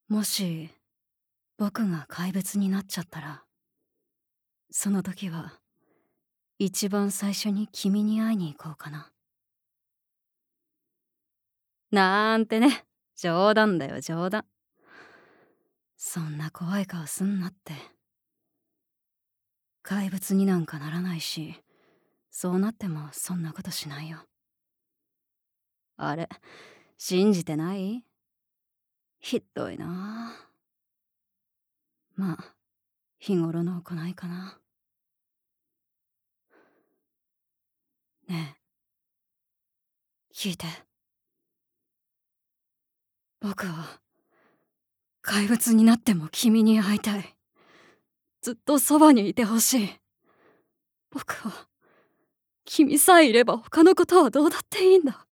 もし僕が怪物になっちゃったら、その時は一番最初に君に会いに行こうかな。なんてね、冗談だよ冗談。そんな怖い顔すんなって。怪物になんかならないし、そうなってもそんなことしないよ。あれ、信じてない？ひどいなあ。まあ、日頃の行いかな。ねえ、聞いて。僕は怪物になっても君に会いたい。ずっとそばにいてほしい。僕は君さえいれば他のことはどうだっていいんだ。